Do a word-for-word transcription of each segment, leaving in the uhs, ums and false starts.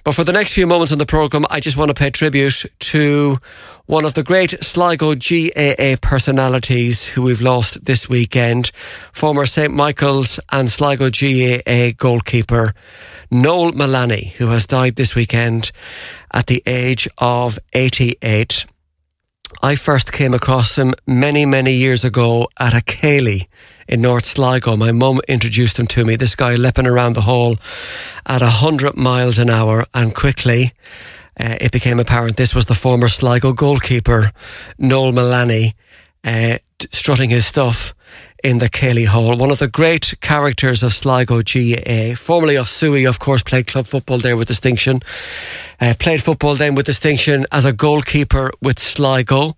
But for the next few moments on the programme, I just want to pay tribute to one of the great Sligo G A A personalities who we've lost this weekend, former Saint Michael's and Sligo G A A goalkeeper, Noel Mullaney, who has died this weekend at the age of eighty-eight. I first came across him many, many years ago at a Cayley in North Sligo. My mum introduced him to me. This guy leaping around the hall at one hundred miles an hour, and quickly uh, it became apparent this was the former Sligo goalkeeper, Noel Mullaney, uh, strutting his stuff in the Cayley Hall. One of the great characters of Sligo G A A, formerly of Suey, of course, played club football there with distinction. Uh, played football then with distinction as a goalkeeper with Sligo.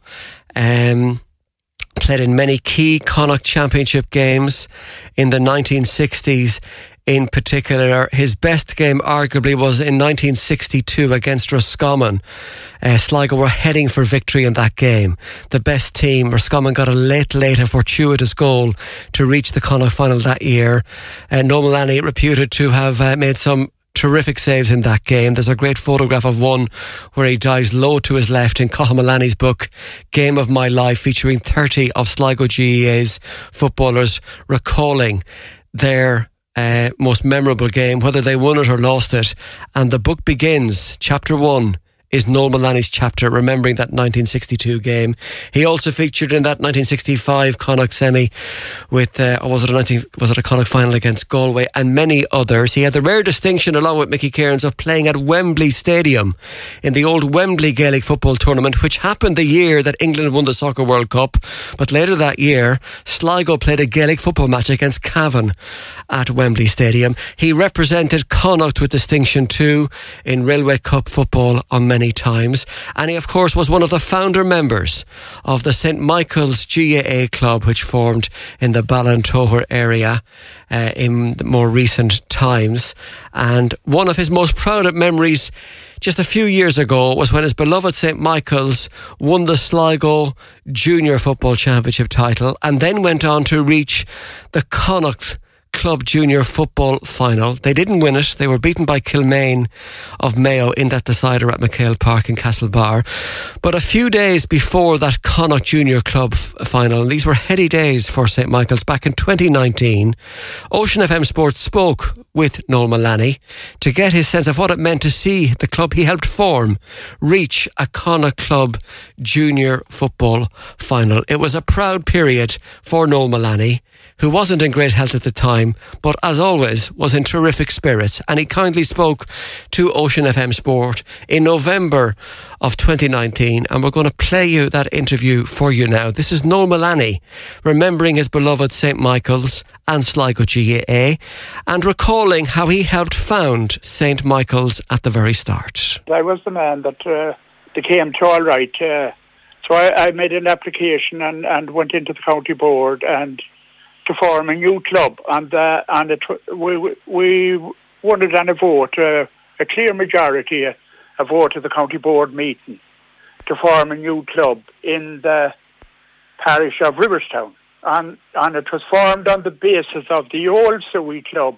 Um, played in many key Connacht Championship games in the nineteen sixties. In particular, his best game arguably was in nineteen sixty-two against Roscommon. Uh, Sligo were heading for victory in that game. The best team. Roscommon got a late, late and fortuitous goal to reach the Connacht final that year. Uh, Noel Mullaney reputed to have uh, made some terrific saves in that game. There's a great photograph of one where he dives low to his left in Cathal Mullaney's book, Game of My Life, featuring thirty of Sligo G A A's footballers recalling their Uh, most memorable game, whether they won it or lost it. And the book begins, chapter one is Noel Mullaney's chapter, remembering that nineteen sixty-two game. He also featured in that nineteen sixty-five Connacht semi with, uh, or was it a nineteen, was it a Connacht final against Galway, and many others. He had the rare distinction, along with Mickey Cairns, of playing at Wembley Stadium in the old Wembley Gaelic football tournament, which happened the year that England won the Soccer World Cup. But later that year, Sligo played a Gaelic football match against Cavan at Wembley Stadium. He represented Connacht with distinction too in Railway Cup football on many times, and he of course was one of the founder members of the Saint Michael's G A A club, which formed in the Ballintoher area uh, in the more recent times. And one of his most proud memories just a few years ago was when his beloved Saint Michael's won the Sligo Junior Football Championship title, and then went on to reach the Connacht Club Junior Football Final. They didn't win it. They were beaten by Kilmaine of Mayo in that decider at McHale Park in Castlebar. But a few days before that Connacht Junior Club f- Final, and these were heady days for Saint Michael's back in twenty nineteen, Ocean F M Sports spoke with Noel Mullaney to get his sense of what it meant to see the club he helped form reach a Connacht Club Junior Football Final. It was a proud period for Noel Mullaney, who wasn't in great health at the time, but as always was in terrific spirits. And he kindly spoke to Ocean F M Sport in November of twenty nineteen, and we're going to play you that interview for you now. This is Noel Mullaney remembering his beloved Saint Michael's and Sligo G A A, and recalling how he helped found Saint Michael's at the very start. I was the man that uh, that came to all right. Uh, so I, I made an application and, and went into the county board and to form a new club, and uh, and it, we we won it on a vote, uh, a clear majority, a, a vote at the county board meeting to form a new club in the parish of Riverstown, and and it was formed on the basis of the old Suey club,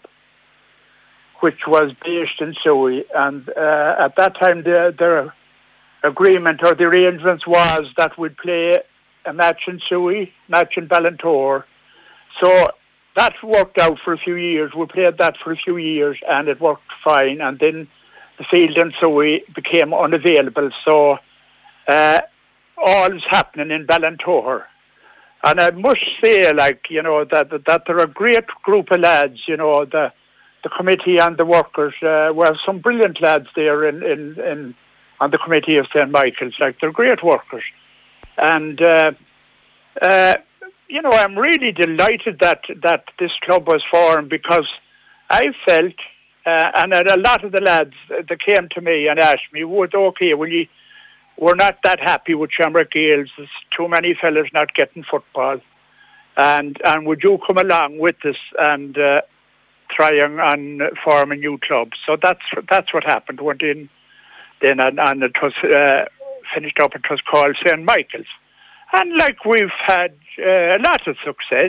which was based in Suey, and uh, at that time the the agreement or the arrangements was that we'd play a match in Suey, match in Ballintoher. So that worked out for a few years. We played that for a few years and it worked fine. And then the field in Suey became unavailable. So uh, all is happening in Ballintoher. And I must say, like, you know, that that there are a great group of lads, you know, the the committee and the workers. Uh, we have some brilliant lads there in, in, in on the committee of Saint Michael's. Like, they're great workers. And... Uh, uh, You know, I'm really delighted that, that this club was formed, because I felt, uh, and a lot of the lads that came to me and asked me, would okay, will you, we're not that happy with Shamrock Gales, there's too many fellas not getting football, and and would you come along with us and uh, try and, and form a new club? So that's that's what happened. Went in then, and, and it was uh, finished up, it was called Saint Michael's. And like we've had uh, a lot of success.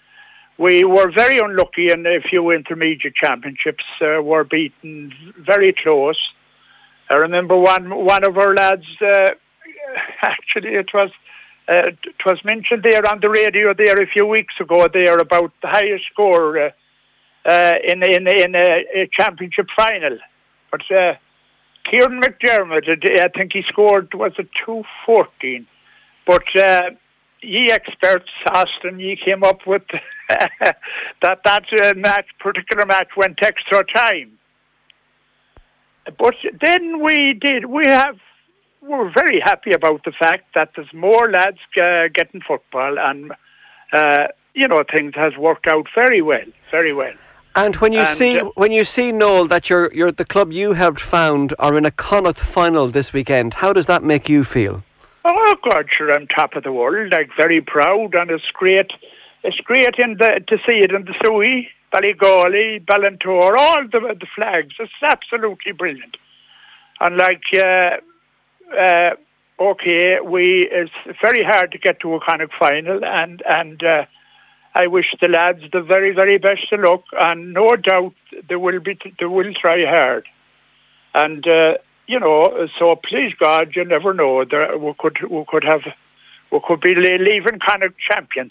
We were very unlucky in a few intermediate championships, uh, were beaten very close. I remember one one of our lads, uh, actually it was uh, it was mentioned there on the radio there a few weeks ago there about the highest score uh, uh, in, in, in a, a championship final. But uh, Kieran McDermott, I think he scored, was it two fourteen? But uh, ye experts, Austin, ye came up with that that uh, match, particular match went extra time. But then we did, we have, we're very happy about the fact that there's more lads uh, getting football, and, uh, you know, things has worked out very well, very well. And when you and, see, uh, when you see, Noel, that you're, you're the club you helped found are in a Connacht final this weekend, how does that make you feel? Oh, God, sure, I'm top of the world, like, very proud, and it's great, it's great in the, to see it in the Suey, Ballygawley, Ballantor, all the, the flags. It's absolutely brilliant. And like, uh, uh, okay, we it's very hard to get to a Connacht final, and and uh, I wish the lads the very very best of luck, and no doubt they will be they will try hard. And uh, you know, so please God, you never know. There we could we could have we could be leaving Connacht champions.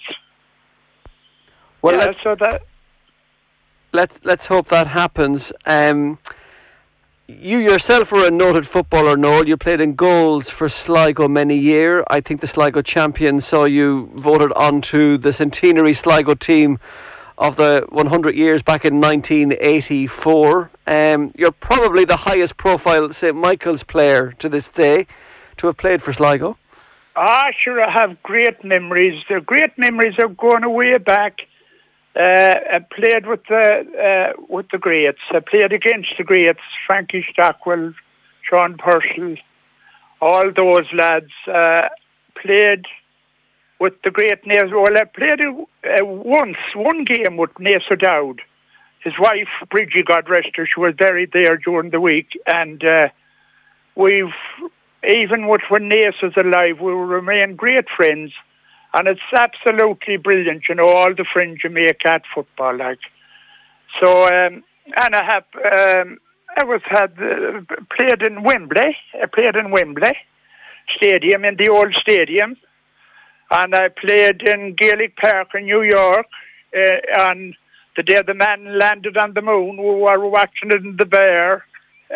Well, yeah, let's, so that. Let's let's hope that happens. Um, you yourself were a noted footballer, Noel. You played in goals for Sligo many years. I think the Sligo champions saw you voted onto the centenary Sligo team of the one hundred years back in nineteen eighty-four. Um, you're probably the highest profile Saint Michael's player to this day to have played for Sligo. Ah, sure, I have great memories. The great memories are going way back. Uh, I played with the uh, with the greats. I played against the greats, Frankie Stockwell, Sean Purcell, all those lads. Uh, played with the great Naas. Well, I played uh, once, one game with Naas O'Dowd. His wife, Bridgie, God rest her, she was buried there during the week. And uh, we've, even with when Naas was alive, we remain great friends. And it's absolutely brilliant, you know, all the friends you make at football, like. So, um, and I have, um, I was had uh, played in Wembley. I played in Wembley Stadium, in the old stadium, and I played in Gaelic Park in New York. Uh, on the day the man landed on the moon, we were watching it in the Bear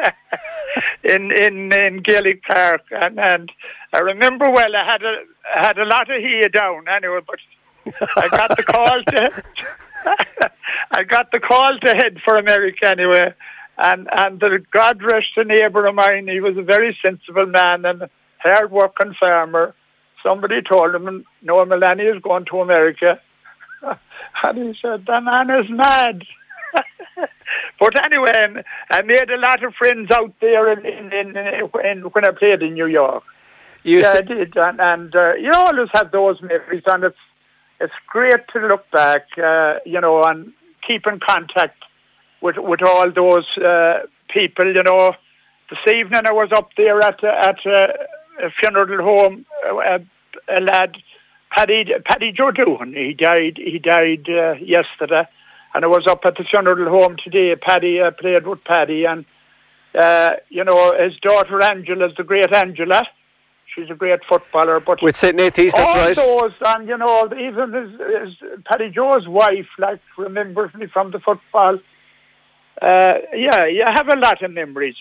in in in Gaelic Park, and and I remember well. I had a I had a lot of hair down anyway, but I got the call to I got the call to head for America anyway, and and the God rest a neighbour of mine. He was a very sensible man and a hard working farmer. Somebody told him, "No, Melanie is going to America," and he said, "The man is mad." But anyway, I made a lot of friends out there in, in, in, in, when I played in New York. You yeah, s- I did, and, and uh, you always have those memories, and it's it's great to look back, uh, you know, and keep in contact with with all those uh, people. You know, this evening I was up there at at a, a funeral home. A, a lad, Paddy Paddy Joe Doohan. He died. He died uh, yesterday. And I was up at the funeral home today. Paddy, I played with Paddy, and, uh, you know, his daughter Angela is the great Angela. She's a great footballer. But with Saint Nathan's, that's all right. those, and, you know, even his, his Paddy Joe's wife, like, remembers me from the football. Uh, yeah, you have a lot of memories.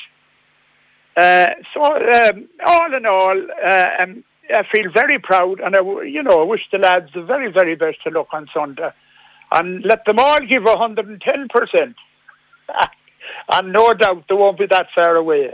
Uh, so, um, all in all, uh, um, I feel very proud, and, I, you know, I wish the lads the very, very best of luck on Sunday. And let them all give one hundred ten percent. And no doubt they won't be that far away.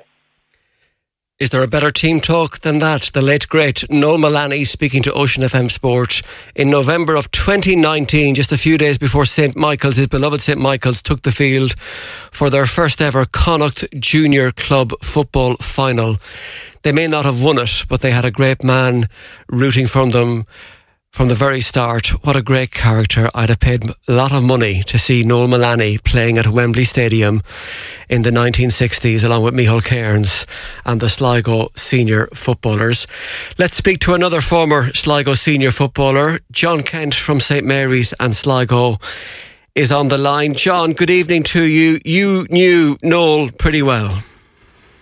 Is there a better team talk than that? The late, great Noel Mullaney speaking to Ocean F M Sport in November of twenty nineteen, just a few days before Saint Michael's, his beloved Saint Michael's, took the field for their first ever Connacht Junior Club football final. They may not have won it, but they had a great man rooting for them from the very start. What a great character. I'd have paid a lot of money to see Noel Mullaney playing at Wembley Stadium in the nineteen sixties along with Micheál Cairns and the Sligo senior footballers. Let's speak to another former Sligo senior footballer. John Kent from Saint Mary's and Sligo is on the line. John, good evening to you. You knew Noel pretty well.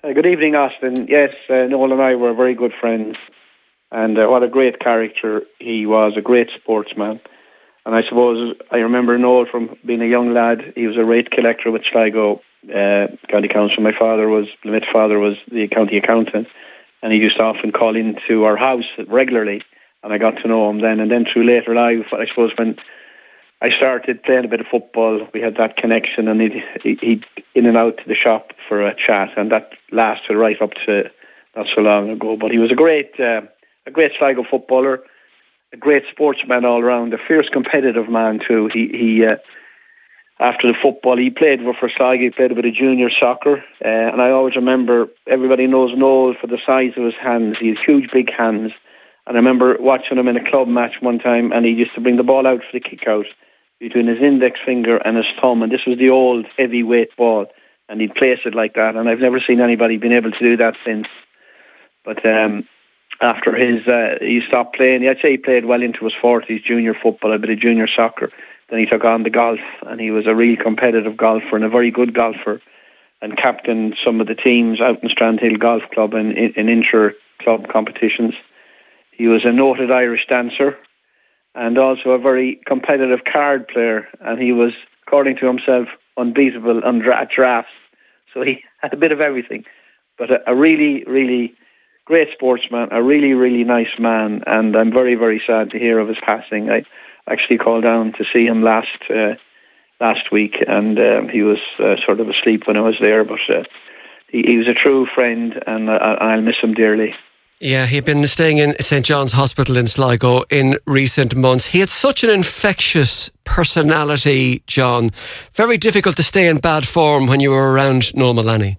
Uh, good evening, Austin. Yes, uh, Noel and I were very good friends, and uh, what a great character he was, a great sportsman. And I suppose I remember Noel from being a young lad. He was a rate collector with Sligo uh, County Council. My father was, my father was the county accountant, and he used to often call into our house regularly, and I got to know him then. And then through later life, I suppose when I started playing a bit of football, we had that connection, and he'd, he'd in and out to the shop for a chat, and that lasted right up to not so long ago. But he was a great, uh, a great Sligo footballer, a great sportsman all around, a fierce competitive man too. He, he uh, after the football, he played for Sligo, he played a bit of junior soccer, uh, and I always remember, everybody knows Noel for the size of his hands. He has huge, big hands, and I remember watching him in a club match one time, and he used to bring the ball out for the kick out between his index finger and his thumb, and this was the old heavyweight ball, and he'd place it like that, and I've never seen anybody been able to do that since. But um, after his, uh, he stopped playing. I'd say he played well into his forties, junior football, a bit of junior soccer. Then he took on the golf, and he was a real competitive golfer and a very good golfer, and captained some of the teams out in Strandhill Golf Club and in, in inter-club competitions. He was a noted Irish dancer, and also a very competitive card player, and he was, according to himself, unbeatable on dra- drafts. So he had a bit of everything, but a, a really, really great sportsman, a really, really nice man, and I'm very, very sad to hear of his passing. I actually called down to see him last uh, last week, and um, he was uh, sort of asleep when I was there, but uh, he, he was a true friend, and uh, I'll miss him dearly. Yeah, he'd been staying in Saint John's Hospital in Sligo in recent months. He had such an infectious personality, John. Very difficult to stay in bad form when you were around Noel Mullaney.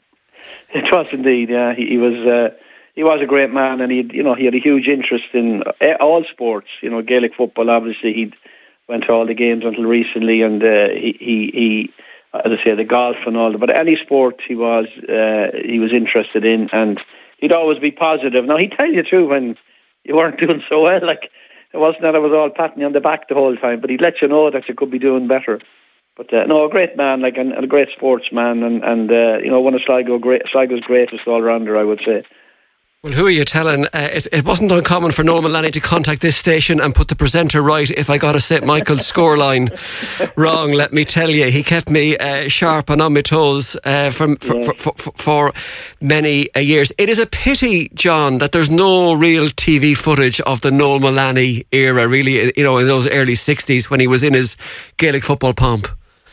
It was indeed, yeah. He, he was uh, he was a great man, and he you know he had a huge interest in all sports. You know, Gaelic football. Obviously, he went to all the games until recently, and uh, he, he he as I say, the golf and all that. But any sport he was uh, he was interested in, and he'd always be positive. Now, he'd tell you too when you weren't doing so well. Like, it wasn't that I was all patting you on the back the whole time, but he'd let you know that you could be doing better. But uh, no, a great man, like, and, and a great sportsman, and, and uh, you know, one of Sligo great, Sligo's greatest all-rounder, I would say. Well, who are you telling? Uh, it, it wasn't uncommon for Noel Mullaney to contact this station and put the presenter right if I got a Saint Michael's scoreline wrong, let me tell you. He kept me uh, sharp and on my toes uh, from, for, yeah. for, for, for many uh, years. It is a pity, John, that there's no real T V footage of the Noel Mullaney era, really, you know, in those early sixties when he was in his Gaelic football pomp.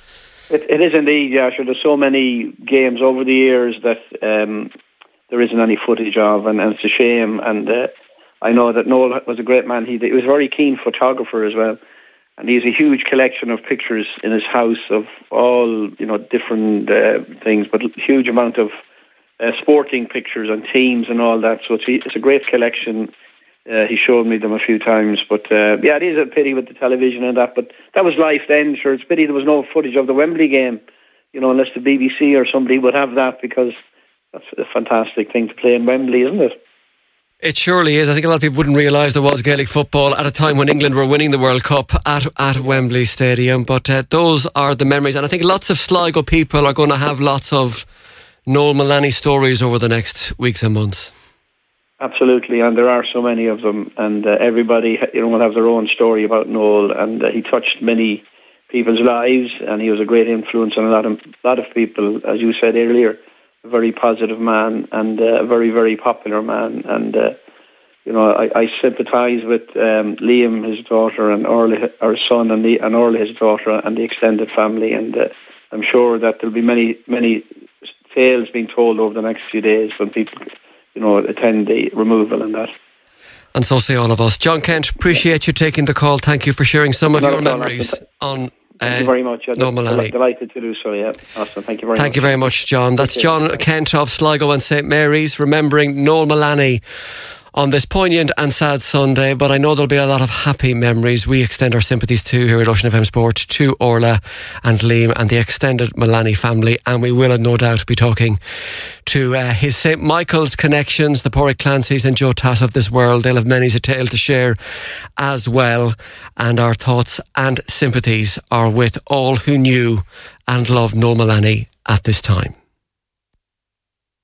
It, it is indeed, yeah. Sure, there's so many games over the years that um, there isn't any footage of, and, and it's a shame. And uh, I know that Noel was a great man. He, he was a very keen photographer as well, and he has a huge collection of pictures in his house of all, you know, different uh, things, but huge amount of uh, sporting pictures and teams and all that. So it's, it's a great collection. Uh, he showed me them a few times, but uh, yeah, it is a pity with the television and that, but that was life then. Sure, it's a pity there was no footage of the Wembley game, you know, unless the B B C or somebody would have that, because that's a fantastic thing to play in Wembley, isn't it? It surely is. I think a lot of people wouldn't realise there was Gaelic football at a time when England were winning the World Cup at, at Wembley Stadium, but uh, those are the memories, and I think lots of Sligo people are going to have lots of Noel Mullaney stories over the next weeks and months. Absolutely, and there are so many of them, and uh, everybody, you know, will have their own story about Noel, and uh, he touched many people's lives, and he was a great influence on a lot of a lot of people, as you said earlier. A very positive man, and uh, a very, very popular man, and uh, you know, I, I sympathise with um, Liam, his daughter, and Orla, our son, and, the, and Orla, his daughter, and the extended family, and uh, I'm sure that there'll be many, many tales being told over the next few days when people, you know, attend the removal and that. And so say all of us. John Kent, appreciate you taking the call. Thank you for sharing some of Not your memories on Thank uh, you very much. Noel Mullaney. Delighted to do so, yeah. Awesome. Thank you very Thank much. Thank you very much, John. That's John Kent of Sligo and Saint Mary's, remembering Noel Mullaney on this poignant and sad Sunday, but I know there'll be a lot of happy memories. We extend our sympathies to here at Ocean F M Sport to Orla and Liam and the extended Mullaney family, and we will no doubt be talking to uh, his Saint Michael's connections, the Pádraig Clancy's and Joe Tass of this world. They'll have many's a tale to share as well, and our thoughts and sympathies are with all who knew and loved Noel Mullaney at this time.